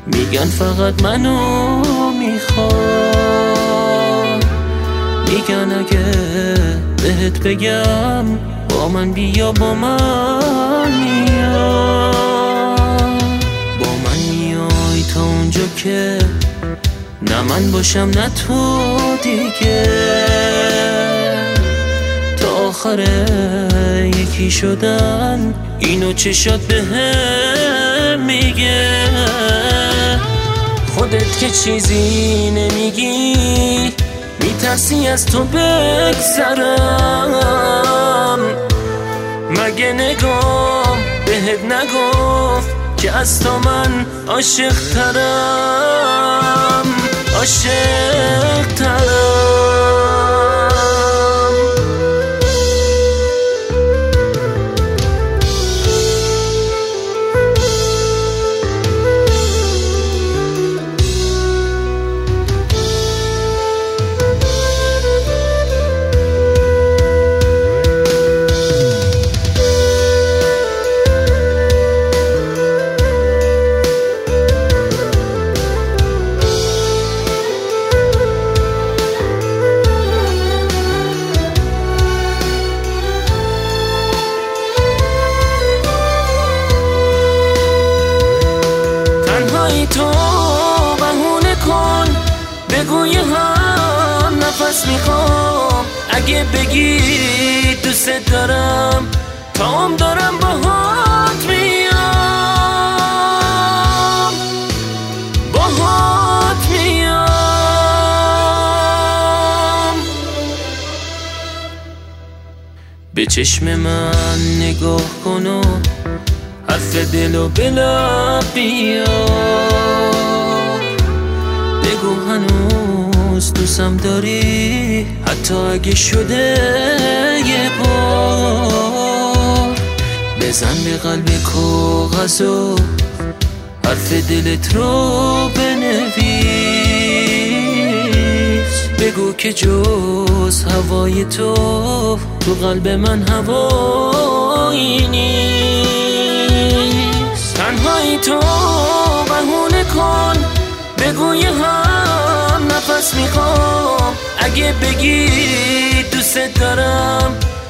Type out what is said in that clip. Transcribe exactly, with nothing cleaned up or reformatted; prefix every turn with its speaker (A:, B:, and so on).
A: میگن فقط منو میخوای، میگن اگه بهت بگم با من بیا با من میای، با من میای تا اونجا که نه من باشم نه تو دیگه، تا آخر یکی شدن اینو چشات بهم میگه. خودت که چیزی نمیگی، میترسی از تو بگذرم، مگه نگام بهت نگفت که از تو من عاشق ترم، عاشق ترم. تو بهونه کن، بگوی هم نفس میخوام، اگه بگی دوست دارم تا هم دارم باهات میام، باهات میام. به چشم من نگاه کن و حرف دلو بلا بیار، بگو هنوز دوستم داری حتی اگه شده یه بار، بزن به قلب کاغذ و حرف دلت رو بنویس، بگو که جز هوای تو تو قلب من هوایی نیست. تنهایی تو بهونه کن، بگوی هم نفس میخوام، اگه بگی دوست دارم